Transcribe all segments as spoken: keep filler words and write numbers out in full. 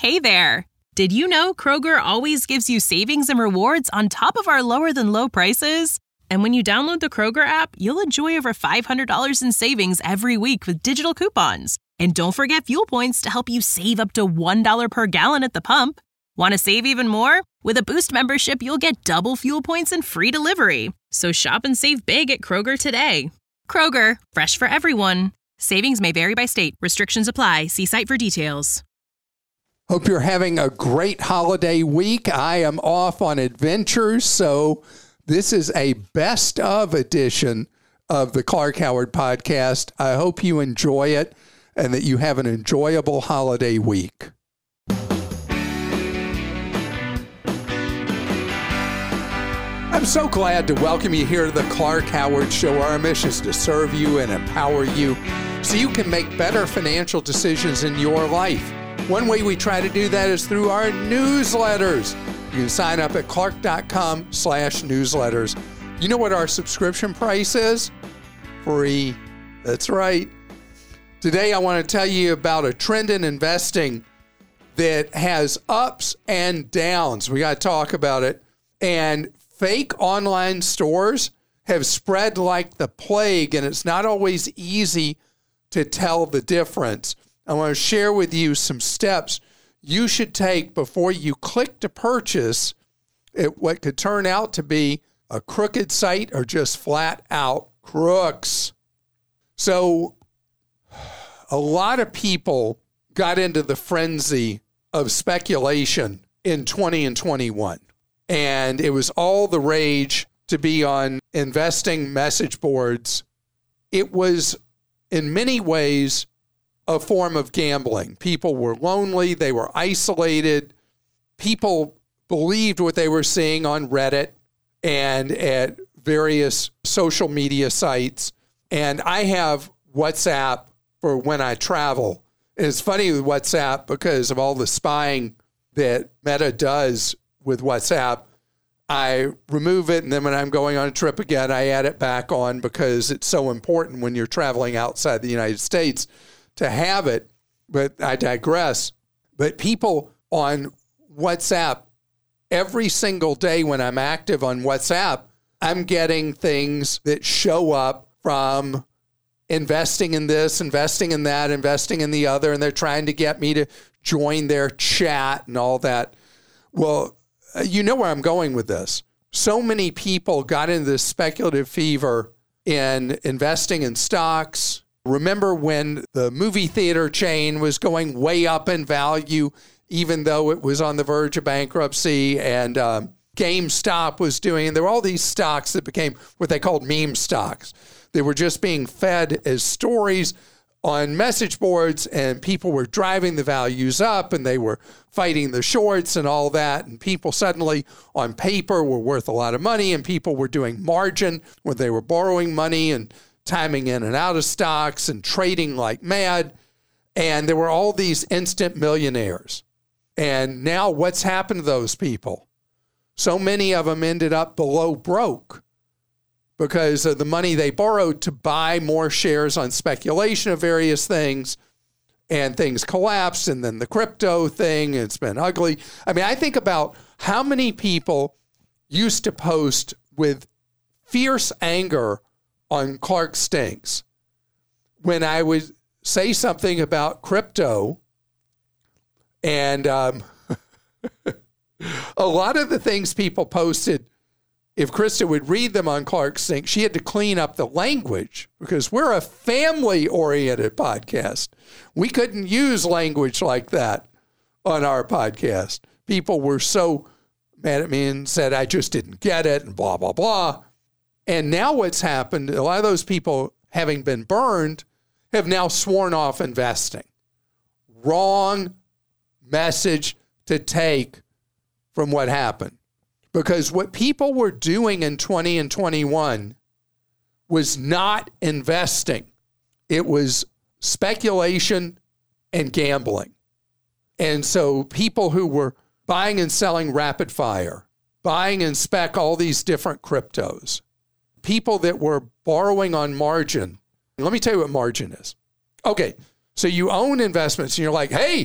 Hey there! Did you know Kroger always gives you savings and rewards on top of our lower-than-low prices? And when you download the Kroger app, you'll enjoy over five hundred dollars in savings every week with digital coupons. And don't forget fuel points to help you save up to one dollar per gallon at the pump. Want to save even more? With a Boost membership, you'll get double fuel points and free delivery. So shop and save big at Kroger today. Kroger, fresh for everyone. Savings may vary by state. Restrictions apply. See site for details. Hope you're having a great holiday week. I am off on adventures, so this is a best of edition of the Clark Howard podcast. I hope you enjoy it and that you have an enjoyable holiday week. I'm so glad to welcome you here to the Clark Howard Show. Our mission is to serve you and empower you so you can make better financial decisions in your life. One way we try to do that is through our newsletters. You can sign up at clark.com slash newsletters. You know what our subscription price is? Free. That's right. Today I want to tell you about a trend in investing that has ups and downs. We got to talk about it. And fake online stores have spread like the plague, and it's not always easy to tell the difference. I want to share with you some steps you should take before you click to purchase at what could turn out to be a crooked site or just flat out crooks. So a lot of people got into the frenzy of speculation in twenty and twenty-one. And it was all the rage to be on investing message boards. It was, in many ways, a form of gambling. People were lonely. They were isolated. People believed what they were seeing on Reddit and at various social media sites. And I have WhatsApp for when I travel. And it's funny with WhatsApp because of all the spying that Meta does with WhatsApp. I remove it, and then when I'm going on a trip again, I add it back on because it's so important when you're traveling outside the United States to have it. But I digress. But people on WhatsApp, every single day when I'm active on WhatsApp, I'm getting things that show up from investing in this, investing in that, investing in the other, and they're trying to get me to join their chat and all that. Well, you know where I'm going with this. So many people got into this speculative fever in investing in stocks. Remember when the movie theater chain was going way up in value, even though it was on the verge of bankruptcy, and um, GameStop was doing, there were all these stocks that became what they called meme stocks. They were just being fed as stories on message boards, and people were driving the values up, and they were fighting the shorts and all that. And people suddenly on paper were worth a lot of money, and people were doing margin when they were borrowing money and timing in and out of stocks and trading like mad. And there were all these instant millionaires. And now what's happened to those people? So many of them ended up below broke because of the money they borrowed to buy more shares on speculation of various things, and things collapsed, and then the crypto thing, it's been ugly. I mean, I think about how many people used to post with fierce anger on Clark Stinks when I would say something about crypto, and um, a lot of the things people posted, if Krista would read them on Clark Stinks, she had to clean up the language because we're a family-oriented podcast. We couldn't use language like that on our podcast. People were so mad at me and said, I just didn't get it, and blah, blah, blah. And now what's happened, a lot of those people, having been burned, have now sworn off investing. Wrong message to take from what happened. Because what people were doing in twenty and twenty-one was not investing. It was speculation and gambling. And so people who were buying and selling rapid fire, buying and spec all these different cryptos, people that were borrowing on margin. Let me tell you what margin is. Okay, so you own investments and you're like, hey,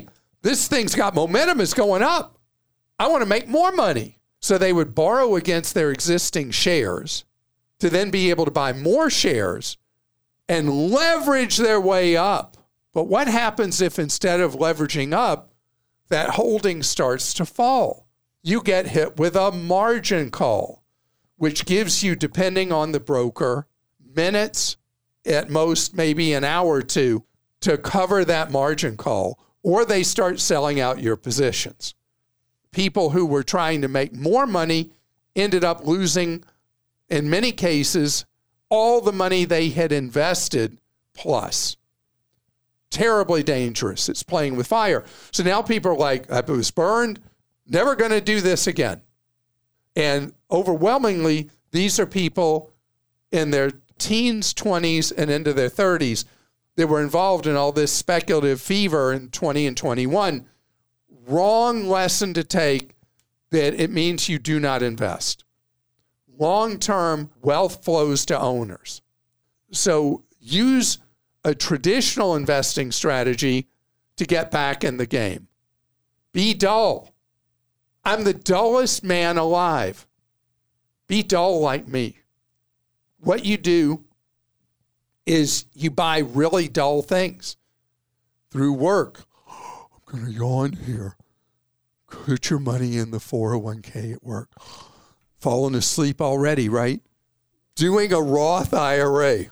This thing's got momentum. It's going up. I want to make more money. So they would borrow against their existing shares to then be able to buy more shares and leverage their way up. But what happens if instead of leveraging up, that holding starts to fall? You get hit with a margin call, which gives you, depending on the broker, minutes, at most maybe an hour or two, to cover that margin call, or they start selling out your positions. People who were trying to make more money ended up losing, in many cases, all the money they had invested plus. Terribly dangerous. It's playing with fire. So now people are like, I was burned, never going to do this again. And overwhelmingly, these are people in their teens, twenties, and into their thirties that were involved in all this speculative fever in twenty and twenty-one. Wrong lesson to take, that it means you do not invest. Long-term wealth flows to owners. So use a traditional investing strategy to get back in the game. Be dull. I'm the dullest man alive. Be dull like me. What you do is you buy really dull things through work. I'm going to yawn here. Put your money in the four oh one k at work. Falling asleep already, right? Doing a Roth I R A.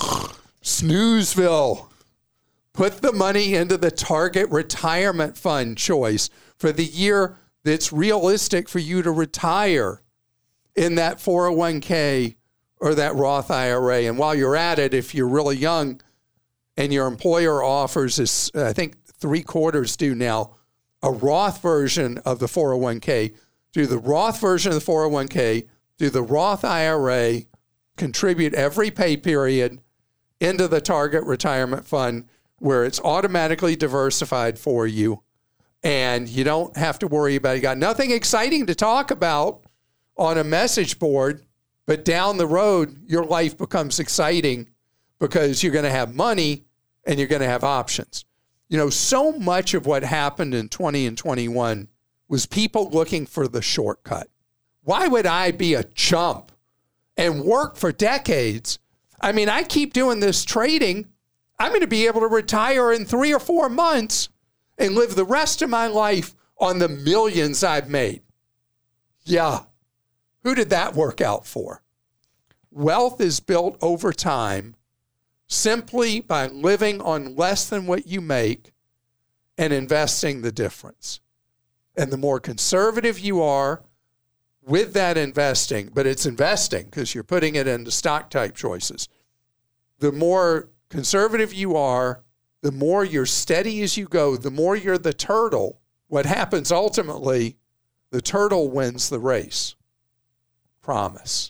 Snoozeville. Put the money into the target retirement fund choice for the year that's realistic for you to retire in that four oh one k or that Roth I R A. And while you're at it, if you're really young and your employer offers, is, I think three quarters do now, a Roth version of the four oh one k, do the Roth version of the four oh one k, do the Roth I R A, contribute every pay period into the target retirement fund where it's automatically diversified for you, and you don't have to worry about it. You got nothing exciting to talk about on a message board, but down the road, your life becomes exciting because you're going to have money and you're going to have options. You know, so much of what happened in twenty and twenty-one was people looking for the shortcut. Why would I be a chump and work for decades? I mean, I keep doing this trading. I'm going to be able to retire in three or four months and live the rest of my life on the millions I've made. Yeah. Who did that work out for? Wealth is built over time simply by living on less than what you make and investing the difference. And the more conservative you are with that investing, but it's investing because you're putting it into stock type choices, the more conservative you are, the more you're steady as you go, the more you're the turtle. What happens ultimately, the turtle wins the race. Promise.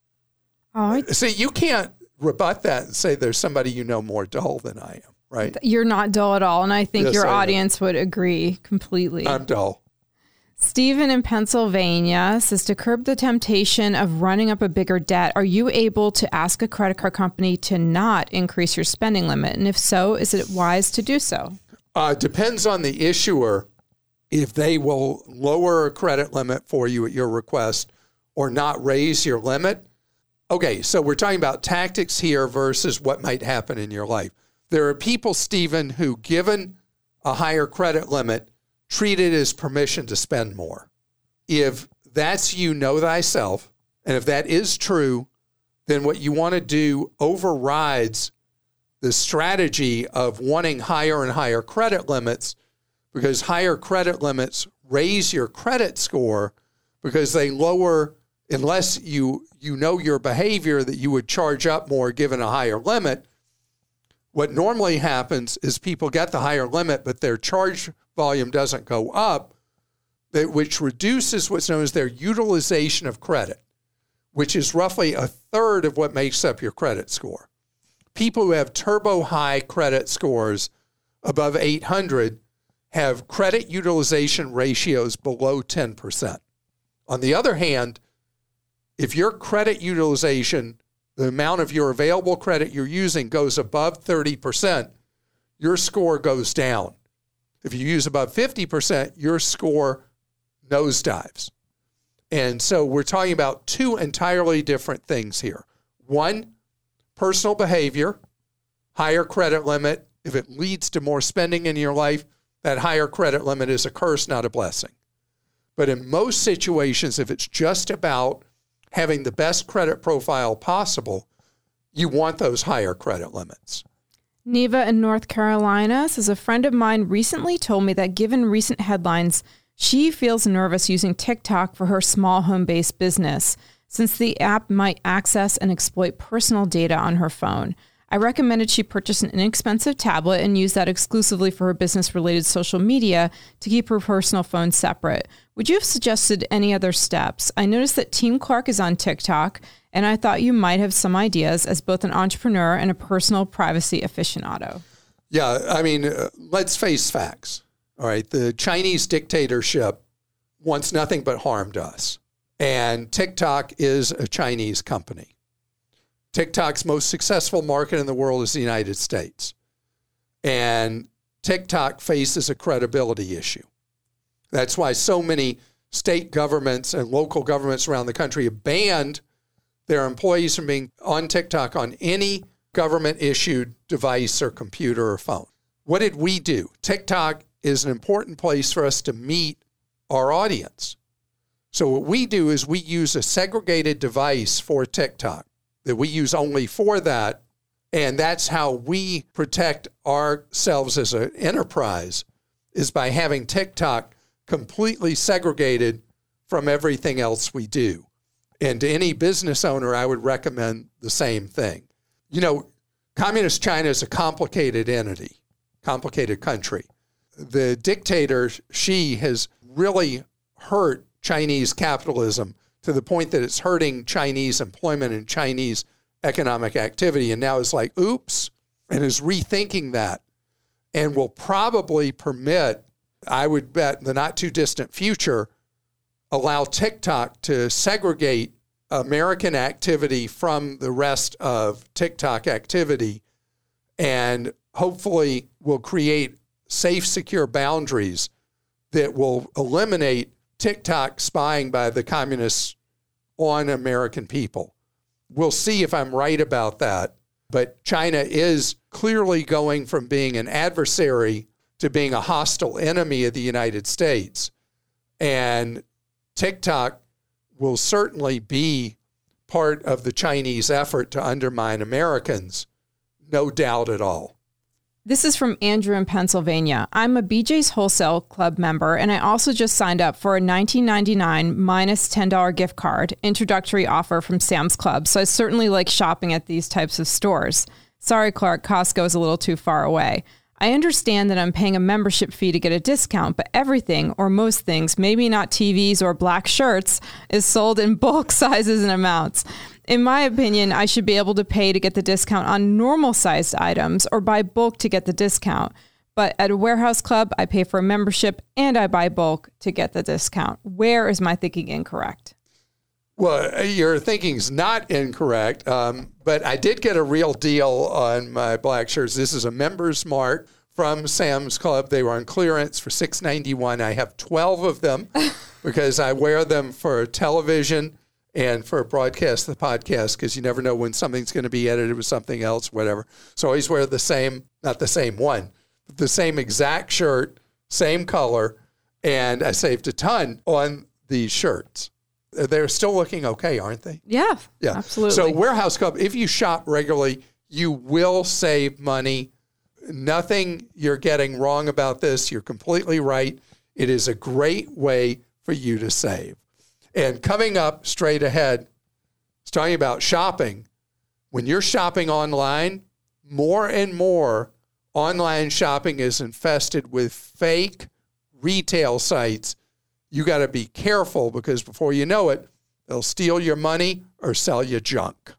All right. See, you can't rebut that and say there's somebody you know more dull than I am, right? You're not dull at all, and I think Yes, your I am. audience would agree completely. I'm dull. Stephen in Pennsylvania says, to curb the temptation of running up a bigger debt, are you able to ask a credit card company to not increase your spending limit? And if so, is it wise to do so? Uh, depends on the issuer if they will lower a credit limit for you at your request or not raise your limit. Okay, so we're talking about tactics here versus what might happen in your life. There are people, Stephen, who, given a higher credit limit, treat it as permission to spend more. If that's you, know thyself, and if that is true, then what you want to do overrides the strategy of wanting higher and higher credit limits, because higher credit limits raise your credit score because they lower, unless you you know your behavior that you would charge up more given a higher limit. What normally happens is people get the higher limit, but their charge volume doesn't go up, which reduces what's known as their utilization of credit, which is roughly a third of what makes up your credit score. People who have turbo high credit scores above eight hundred have credit utilization ratios below ten percent. On the other hand, if your credit utilization, the amount of your available credit you're using, goes above thirty percent, your score goes down. If you use above fifty percent, your score nosedives. And so we're talking about two entirely different things here. One, personal behavior, higher credit limit. If it leads to more spending in your life, that higher credit limit is a curse, not a blessing. But in most situations, if it's just about having the best credit profile possible, you want those higher credit limits. Neva in North Carolina says, a friend of mine recently told me that given recent headlines, she feels nervous using TikTok for her small home-based business, since the app might access and exploit personal data on her phone. I recommended she purchase an inexpensive tablet and use that exclusively for her business-related social media to keep her personal phone separate. Would you have suggested any other steps? I noticed that Team Clark is on TikTok, and I thought you might have some ideas as both an entrepreneur and a personal privacy aficionado. Yeah, I mean, uh, let's face facts. All right, the Chinese dictatorship wants nothing but harm to us. And TikTok is a Chinese company. TikTok's most successful market in the world is the United States. And TikTok faces a credibility issue. That's why so many state governments and local governments around the country have banned their employees from being on TikTok on any government-issued device or computer or phone. What did we do? TikTok is an important place for us to meet our audience. So what we do is we use a segregated device for TikTok that we use only for that, and that's how we protect ourselves as an enterprise, is by having TikTok completely segregated from everything else we do. And to any business owner, I would recommend the same thing. You know, Communist China is a complicated entity, complicated country. The dictator, Xi, has really hurt Chinese capitalism to the point that it's hurting Chinese employment and Chinese economic activity. And now it's like, oops, and is rethinking that and will probably permit, I would bet in the not too distant future, allow TikTok to segregate American activity from the rest of TikTok activity, and hopefully will create safe, secure boundaries that will eliminate TikTok spying by the communists on American people. We'll see if I'm right about that, but China is clearly going from being an adversary to being a hostile enemy of the United States. And TikTok will certainly be part of the Chinese effort to undermine Americans, no doubt at all. This is from Andrew in Pennsylvania. I'm a B J's Wholesale Club member, and I also just signed up for a nineteen ninety-nine minus ten dollars gift card introductory offer from Sam's Club, so I certainly like shopping at these types of stores. Sorry, Clark, Costco is a little too far away. I understand that I'm paying a membership fee to get a discount, but everything, or most things, maybe not T Vs or black shirts, is sold in bulk sizes and amounts. In my opinion, I should be able to pay to get the discount on normal-sized items or buy bulk to get the discount. But at a warehouse club, I pay for a membership and I buy bulk to get the discount. Where is my thinking incorrect? Well, your thinking's not incorrect, um, but I did get a real deal on my black shirts. This is a Members Mart from Sam's Club. They were on clearance for six dollars and ninety-one cents. I have twelve of them because I wear them for television and for broadcast the podcast, because you never know when something's going to be edited with something else, whatever. So I always wear the same, not the same one, but the same exact shirt, same color, and I saved a ton on these shirts. They're still looking okay, aren't they? Yeah, yeah, absolutely. So Warehouse Club, if you shop regularly, you will save money. Nothing you're getting wrong about this. You're completely right. It is a great way for you to save. And coming up straight ahead, it's talking about shopping. When you're shopping online, more and more online shopping is infested with fake retail sites. You got to be careful, because before you know it, they'll steal your money or sell you junk.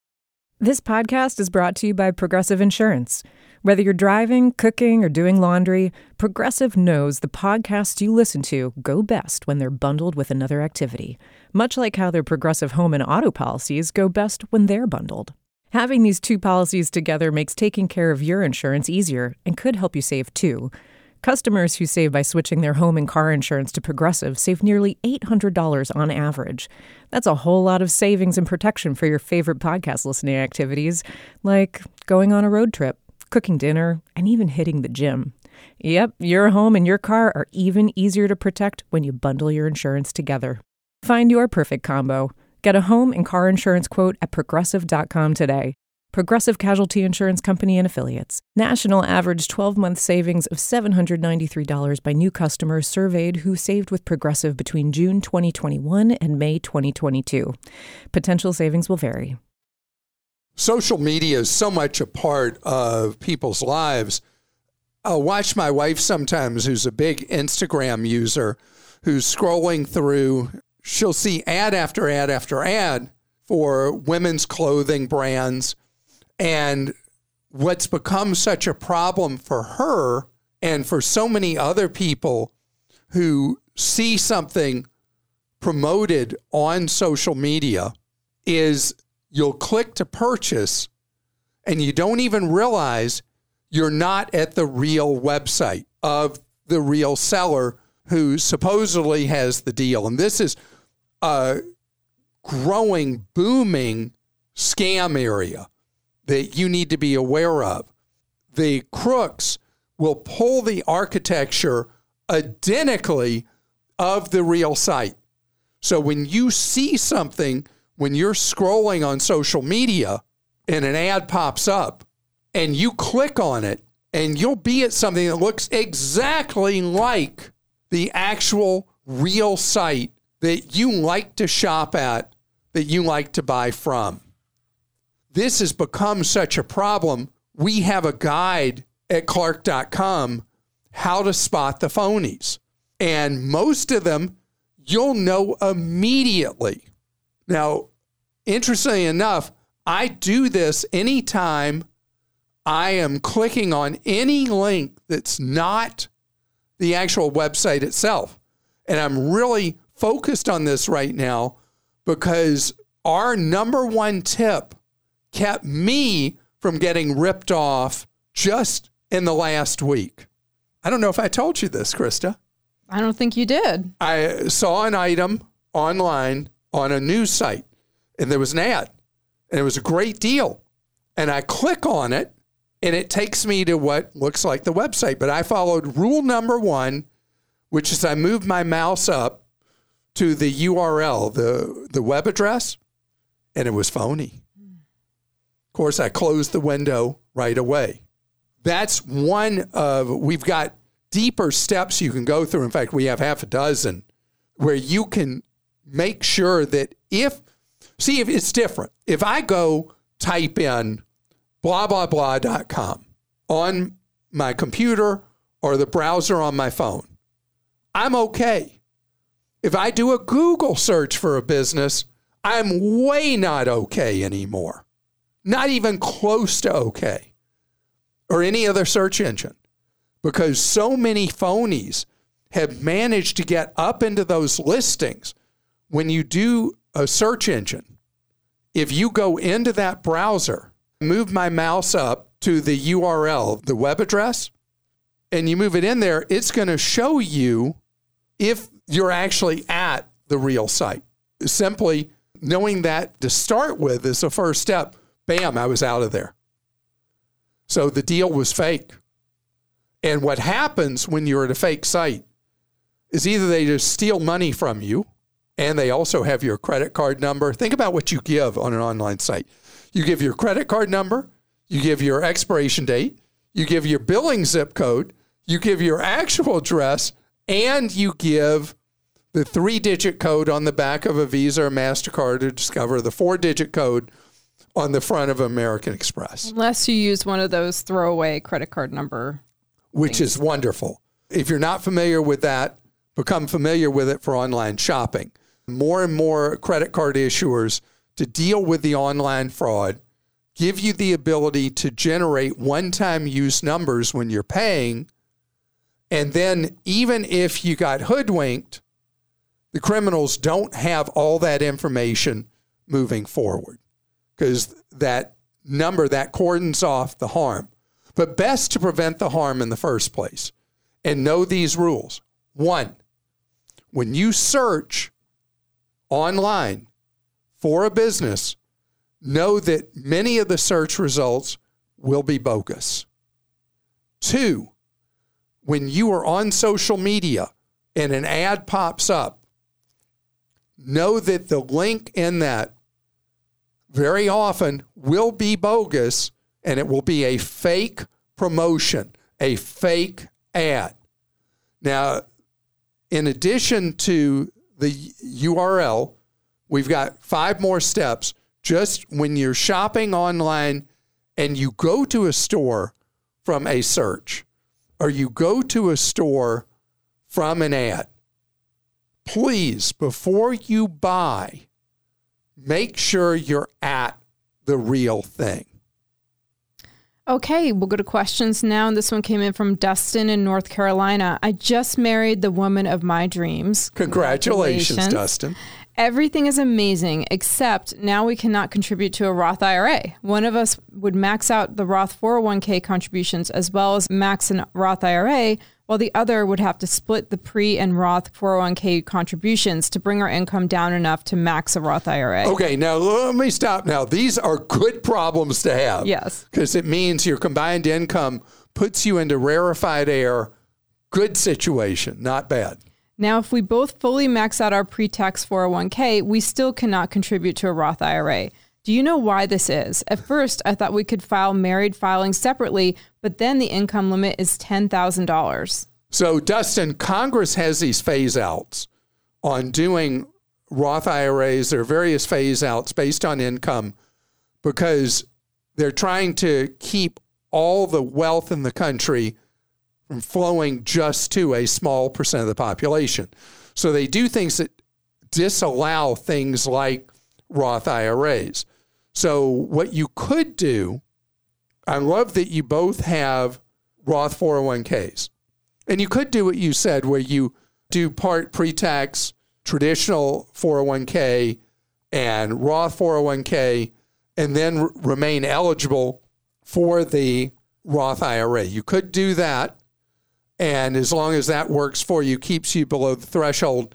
This podcast is brought to you by Progressive Insurance. Whether you're driving, cooking, or doing laundry, Progressive knows the podcasts you listen to go best when they're bundled with another activity, much like how their Progressive home and auto policies go best when they're bundled. Having these two policies together makes taking care of your insurance easier and could help you save too. Customers who save by switching their home and car insurance to Progressive save nearly eight hundred dollars on average. That's a whole lot of savings and protection for your favorite podcast listening activities, like going on a road trip, cooking dinner, and even hitting the gym. Yep, your home and your car are even easier to protect when you bundle your insurance together. Find your perfect combo. Get a home and car insurance quote at progressive dot com today. Progressive Casualty Insurance Company and Affiliates. National average twelve-month savings of seven hundred ninety-three dollars by new customers surveyed who saved with Progressive between June twenty twenty-one and May twenty twenty-two. Potential savings will vary. Social media is so much a part of people's lives. I'll watch my wife sometimes, who's a big Instagram user, who's scrolling through. She'll see ad after ad after ad for women's clothing brands. And what's become such a problem for her and for so many other people who see something promoted on social media is you'll click to purchase and you don't even realize you're not at the real website of the real seller who supposedly has the deal. And this is a growing, booming scam area that you need to be aware of. The crooks will pull the architecture identically of the real site. So when you see something, when you're scrolling on social media and an ad pops up and you click on it and you'll be at something that looks exactly like the actual real site that you like to shop at, that you like to buy from. This has become such a problem. We have a guide at Clark dot com, how to spot the phonies. And most of them, you'll know immediately. Now, interestingly enough, I do this anytime I am clicking on any link that's not the actual website itself. And I'm really focused on this right now because our number one tip kept me from getting ripped off just in the last week. I don't know if I told you this, Krista. I don't think you did. I saw an item online on a news site, and there was an ad, and it was a great deal. And I click on it, and it takes me to what looks like the website. But I followed rule number one, which is I moved my mouse up to the U R L, the, the web address, and it was phony. Of course, I closed the window right away. That's one of, we've got deeper steps you can go through. In fact, we have half a dozen where you can make sure that if, see if it's different. If I go type in blah, blah, blah dot com on my computer or the browser on my phone, I'm okay. If I do a Google search for a business, I'm way not okay anymore. Not even close to okay, or any other search engine, because so many phonies have managed to get up into those listings. When you do a search engine, if you go into that browser, move my mouse up to the U R L, the web address, and you move it in there, it's going to show you if you're actually at the real site. Simply knowing that to start with is the first step. Bam, I was out of there. So the deal was fake. And what happens when you're at a fake site is either they just steal money from you and they also have your credit card number. Think about what you give on an online site. You give your credit card number, you give your expiration date, you give your billing zip code, you give your actual address, and you give the three-digit code on the back of a Visa or MasterCard or Discover, the four-digit code on the front of American Express. Unless you use one of those throwaway credit card number. Which things. Is wonderful. If you're not familiar with that, become familiar with it for online shopping. More and more credit card issuers to deal with the online fraud give you the ability to generate one-time use numbers when you're paying. And then even if you got hoodwinked, the criminals don't have all that information moving forward, because that number, that cordons off the harm. But best to prevent the harm in the first place. and know these rules. One, when you search online for a business, know that many of the search results will be bogus. Two, when you are on social media and an ad pops up, know that the link in that very often will be bogus, and it will be a fake promotion, a fake ad. Now, in addition to the U R L, we've got five more steps. Just when you're shopping online and you go to a store from a search, or you go to a store from an ad, please, before you buy, make sure you're at the real thing. Okay, we'll go to questions now. And this one came in from Dustin in North Carolina. I just married the woman of my dreams. Congratulations, Congratulations. Dustin. Everything is amazing, except now we cannot contribute to a Roth I R A. One of us would max out the Roth four oh one k contributions as well as max an Roth I R A, while the other would have to split the pre and Roth four oh one k contributions to bring our income down enough to max a Roth I R A. Okay, now let me stop now. These are good problems to have. Yes. Because it means your combined income puts you into rarefied air. Good situation, not bad. Now, if we both fully max out our pre-tax four oh one k, we still cannot contribute to a Roth I R A. Do you know why this is? At first, I thought we could file married filings separately, but then the income limit is ten thousand dollars. So, Dustin, Congress has these phase-outs on doing Roth I R As. There are various phase-outs based on income because they're trying to keep all the wealth in the country from flowing just to a small percent of the population. So they do things that disallow things like Roth I R As. So what you could do, I love that you both have Roth four oh one k's. And you could do what you said, where you do part pre-tax traditional four oh one k and Roth four oh one k, and then r- remain eligible for the Roth I R A. You could do that. And as long as that works for you, keeps you below the threshold,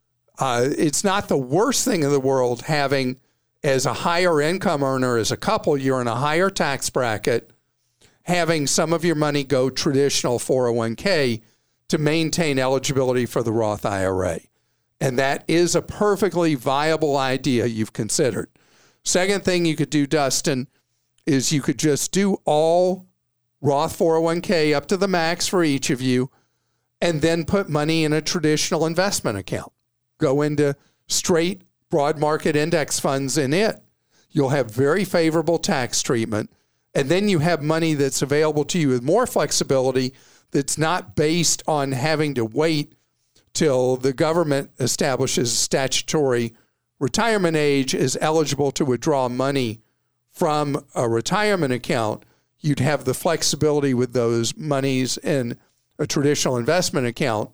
uh, it's not the worst thing in the world having, as a higher income earner, as a couple, you're in a higher tax bracket, having some of your money go traditional four oh one k to maintain eligibility for the Roth I R A. And that is a perfectly viable idea you've considered. Second thing you could do, Dustin, is you could just do all Roth four oh one k up to the max for each of you, and then put money in a traditional investment account. Go into straight broad market index funds in it. You'll have very favorable tax treatment, and then you have money that's available to you with more flexibility that's not based on having to wait till the government establishes statutory retirement age is eligible to withdraw money from a retirement account. You'd have the flexibility with those monies in a traditional investment account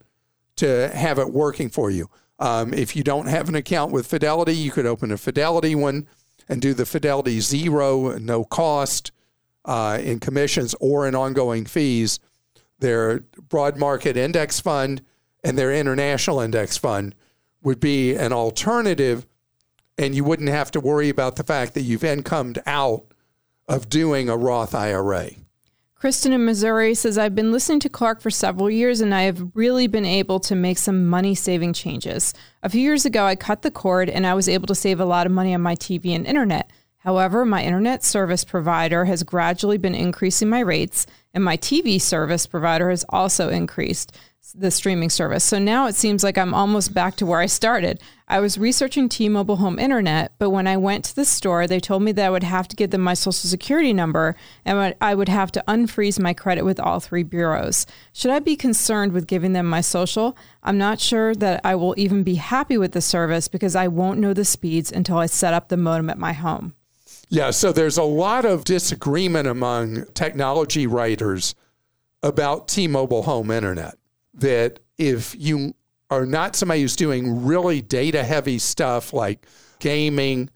to have it working for you. Um, if you don't have an account with Fidelity, you could open a Fidelity one and do the Fidelity Zero, no cost uh, in commissions or in ongoing fees. Their broad market index fund and their international index fund would be an alternative, and you wouldn't have to worry about the fact that you've incomed out of doing a Roth I R A. Kristen in Missouri says, I've been listening to Clark for several years, and I have really been able to make some money-saving changes. A few years ago, I cut the cord, and I was able to save a lot of money on my T V and internet. However, my internet service provider has gradually been increasing my rates, and my T V service provider has also increased the streaming service. So now it seems like I'm almost back to where I started. I was researching T-Mobile home internet, but when I went to the store, they told me that I would have to give them my social security number, and I would have to unfreeze my credit with all three bureaus. Should I be concerned with giving them my social? I'm not sure that I will even be happy with the service because I won't know the speeds until I set up the modem at my home. Yeah, so there's a lot of disagreement among technology writers about T-Mobile home internet. That if you are not somebody who's doing really data-heavy stuff like gaming,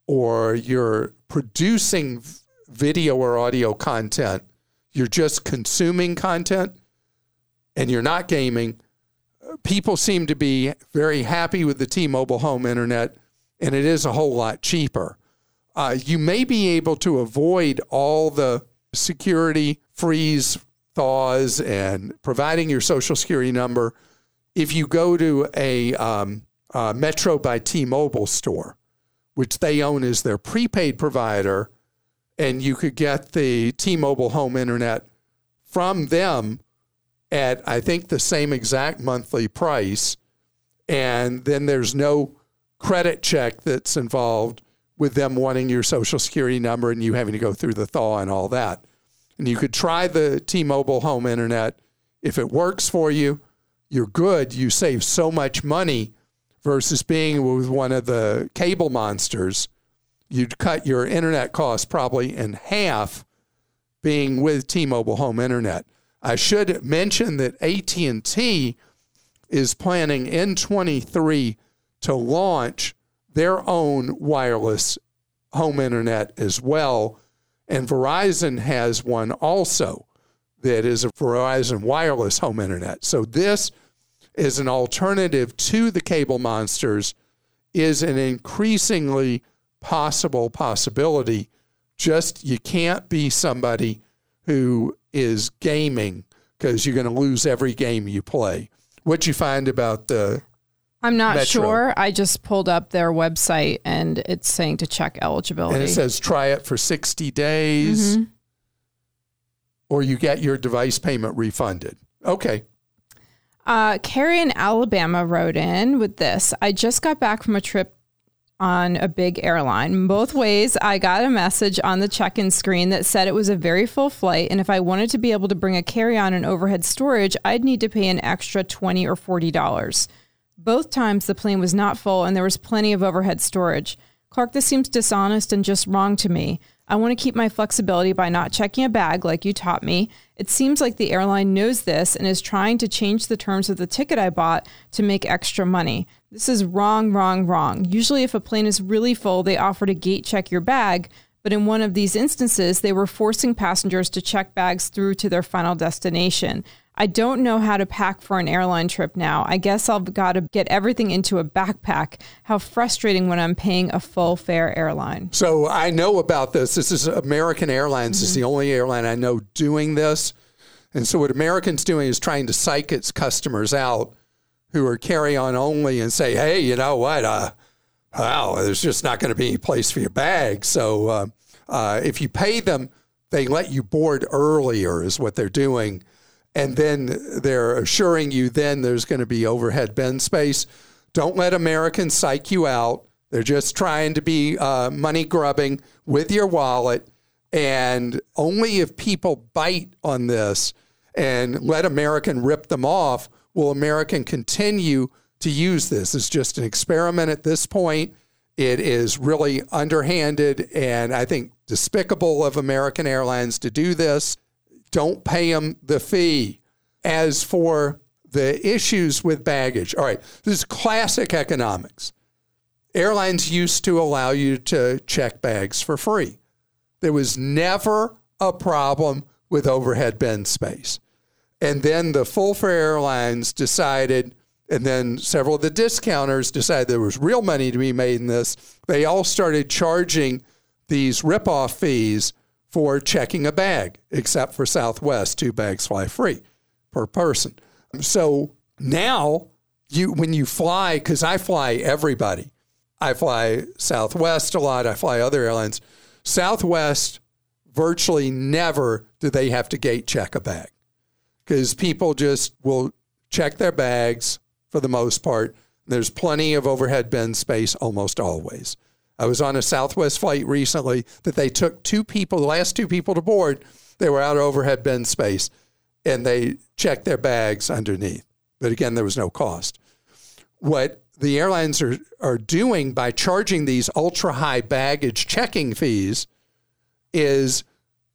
or you're producing video or audio content, you're just consuming content, and you're not gaming, people seem to be very happy with the T-Mobile home internet, and it is a whole lot cheaper. Uh, you may be able to avoid all the security freeze thaws and providing your social security number if you go to a um, uh, Metro by T-Mobile store, which they own as their prepaid provider, and you could get the T-Mobile home internet from them at, I think, the same exact monthly price, and then there's no credit check that's involved with them wanting your social security number and you having to go through the thaw and all that. And you could try the T-Mobile home internet. If it works for you, you're good. You save so much money versus being with one of the cable monsters. You'd cut your internet costs probably in half being with T-Mobile home internet. I should mention that A T and T is planning in twenty-three to launch their own wireless home internet as well. And Verizon has one also that is a Verizon wireless home internet. So this is an alternative to the cable monsters, is an increasingly possible possibility. Just you can't be somebody who is gaming because you're going to lose every game you play. What'd you find about the I'm not Metro? sure. I just pulled up their website and it's saying to check eligibility. And it says try it for sixty days Mm-hmm. or you get your device payment refunded. Okay. Uh, Carrie in Alabama wrote in with this. I just got back from a trip on a big airline. Both ways, I got a message on the check-in screen that said it was a very full flight, and if I wanted to be able to bring a carry-on and overhead storage, I'd need to pay an extra twenty dollars or forty dollars. Both times the plane was not full and there was plenty of overhead storage. Clark, this seems dishonest and just wrong to me. I want to keep my flexibility by not checking a bag like you taught me. It seems like the airline knows this and is trying to change the terms of the ticket I bought to make extra money. This is wrong, wrong, wrong. Usually if a plane is really full, they offer to gate check your bag, but in one of these instances, they were forcing passengers to check bags through to their final destination. I don't know how to pack for an airline trip now. I guess I've got to get everything into a backpack. How frustrating when I'm paying a full fare airline. So I know about this. This is American Airlines. Mm-hmm. Is the only airline I know doing this. And so what American's doing is trying to psych its customers out who are carry-on only and say, hey, you know what? Uh, wow, there's just not going to be any place for your bag. So uh, uh, if you pay them, they let you board earlier is what they're doing. And then they're assuring you then there's going to be overhead bin space. Don't let Americans psych you out. They're just trying to be uh, money grubbing with your wallet. And only if people bite on this and let American rip them off will American continue to use this. It's just an experiment at this point. It is really underhanded and I think despicable of American Airlines to do this. Don't pay them the fee. As for the issues with baggage, all right, this is classic economics. Airlines used to allow you to check bags for free. There was never a problem with overhead bin space. And then the full fare airlines decided, and then several of the discounters decided there was real money to be made in this. They all started charging these ripoff fees for checking a bag, except for Southwest, two bags fly free per person. So now, you when you fly, because I fly everybody, I fly Southwest a lot, I fly other airlines. Southwest, virtually never do they have to gate check a bag because people just will check their bags for the most part. There's plenty of overhead bin space almost always. I was on a Southwest flight recently that they took two people, the last two people to board, they were out of overhead bin space, and they checked their bags underneath. But again, there was no cost. What the airlines are, are doing by charging these ultra-high baggage checking fees is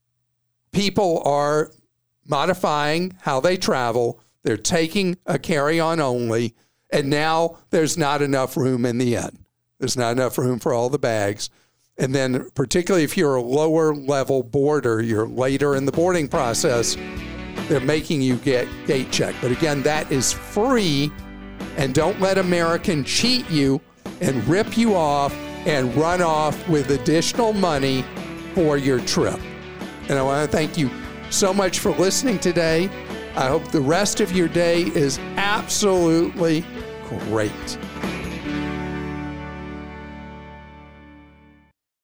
people are modifying how they travel. They're taking a carry-on only, and now there's not enough room in the end. There's not enough room for all the bags. And then particularly if you're a lower level boarder, you're later in the boarding process, they're making you get gate check. But again, that is free, and don't let American cheat you and rip you off and run off with additional money for your trip. And I want to thank you so much for listening today. I hope the rest of your day is absolutely great.